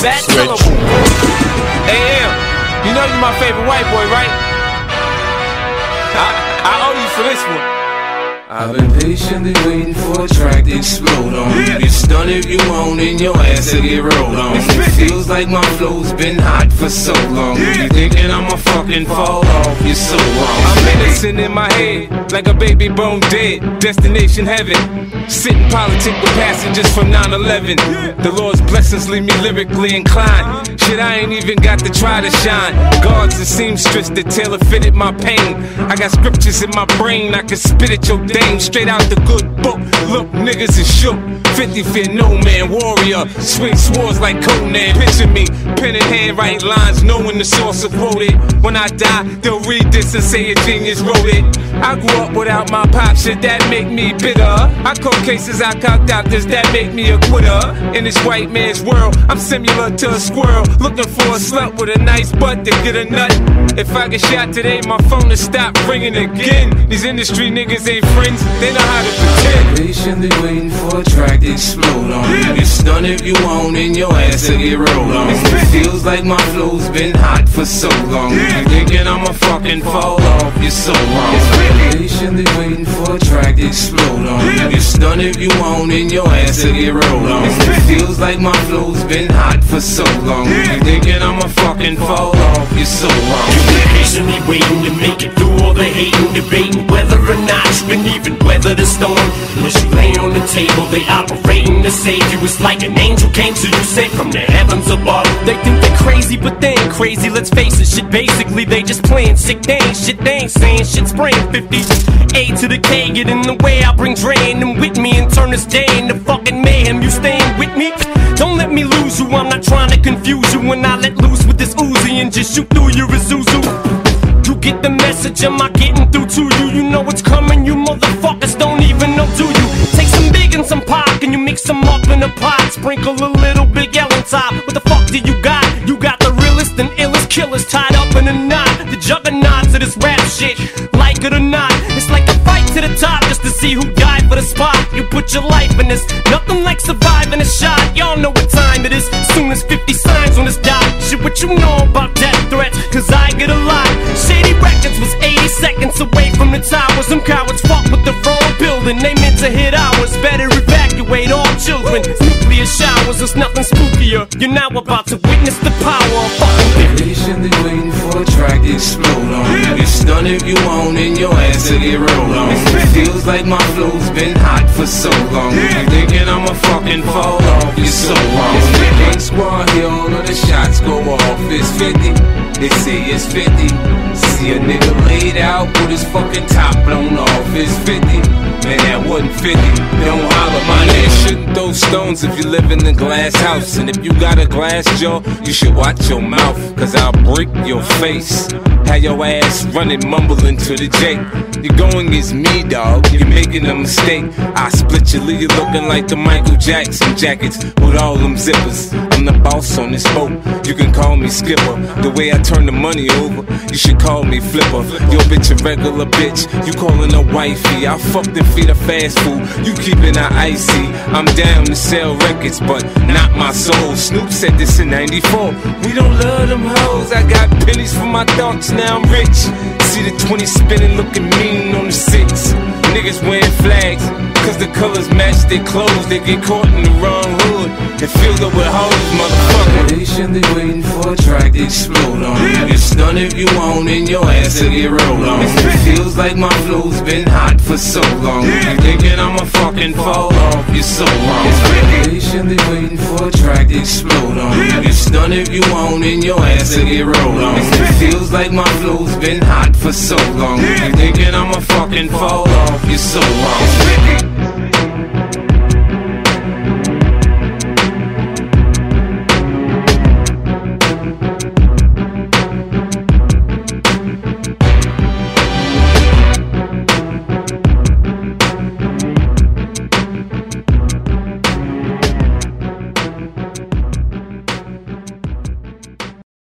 that? AM, you know you're my favorite white boy, right? I owe you for this one. I've been patiently waiting for a track to explode on. You get stunned if you want and your ass to get rolled on. It feels like my flow's been hot for so long. You thinking I'ma fucking fall off, you're so wrong. I'm innocent in my head, like a baby bone dead. Destination heaven, sitting politic with passengers from 9/11. The Lord's blessings leave me lyrically inclined. Shit, I ain't even got to try to shine. Guards and seamstress that tailor fitted my pain. I got scriptures in my brain, I can spit at your dame. Straight out the good book, look, niggas is shook. 50 fear no man, warrior, swing swords like Conan. Picture me, pen in hand, write lines, knowing the source of quoted. When I die, they'll read this and say a genius wrote it. I grew up without my pop, shit that make me bitter. I caught cases, I cocked doctors, that make me a quitter. In this white man's world, I'm similar to a squirrel, looking for a slut with a nice butt to get a nut. If I get shot today, my phone will stop ringing again. These industry niggas ain't friends, they know how to pretend. Patiently waiting for a track to explode on. You get stunned if you want and your ass to get rolled on. It feels like my flow's been hot for so long. You thinking I'ma fucking fall off, you're so wrong. Patiently waiting for a track to explode on. You get stunned if you want and your ass to get rolled on. It feels like my flow's been hot for so long. You thinking I'ma fucking fall off, you're so wrong. You've been patiently waiting to make it through all the hating, debating whether or not you can even weather the storm. As you lay on the table, they operating to save you. It's like an angel came to you, safe from the heavens above. They think they're crazy, but they ain't crazy, let's face it. Shit, basically, they just playing sick. They ain't shit, they ain't saying shit. Spraying 50 A to the K, get in the way. I'll bring Dre in them with me and turn this day into fucking mayhem. You staying with me? Don't let me lose you, I'm not trying to confuse you. When I let loose with this Uzi and just shoot through your Isuzu. You get the message, am I getting through to you? You know it's coming, you motherfuckers don't even know, do you? Take some big and some pop, and you mix them up in a pot. Sprinkle a little Big L on top. What the fuck do you got? You got the realest and illest killers tied up in a knot. The juggernauts of this rap shit, like it or not. It's like a fight to the top just to see who died for the spot. You put your life in this, nothing like surviving a shot. Y'all know what time it is, soon as 50 signs on this dot. Shit, what you know about death threats, cause I get a lot. Shady Records was 80 seconds away from the towers. Some cowards fuck with the wrong building, they meant to hit ours. Better evacuate all children, nuclear showers, there's nothing spookier. You're now about to witness the power of fucking patiently waiting for a track to explode on. You get stunned if you want and your ass to get rolled on. It feels like my flow's been hot for so long. You thinking I'ma fucking fall off, you're so wrong. Gang squad here, all of the shots go off. It's 50, they say it's 50. See a nigga laid out with his fucking top blown off. It's 50, man that wasn't 50. Don't holler, my nigga. Shouldn't throw stones if you live in a glass house. And if you got a glass jaw, you should watch your mouth, cause I'll break your face. Have your ass running, mumbling to the J. You're going against me, dog, you're making a mistake. I split your lead, you're looking like the Michael Jackson jackets with all them zippers. I'm the boss on this boat, you can call me skipper. The way I turn the money over, you should call me flipper. Yo bitch a regular bitch, you calling her wifey. I fucked and feed her fast food, you keeping her icy. I'm down to sell records, but not my soul. Snoop said this in 94, we don't love them hoes. I got pennies for my thoughts, now I'm rich. See the 20 spinning, looking mean on the 6. Niggas wearing flags, cause the colors match their clothes. They get caught in the wrong hood and filled up with hoes, motherfucker. Patiently waiting for a track to explode on. You get stunned if you want and your ass to get rolled on. It feels like my flow's been hot for so long. You thinking I'ma fucking fall off, you're so wrong. Patiently waiting for a track to explode on. You get stunned if you want and your ass to get rolled on. It feels like my flow's been hot for so long. You thinking I'ma fucking fall off, you're so wrong.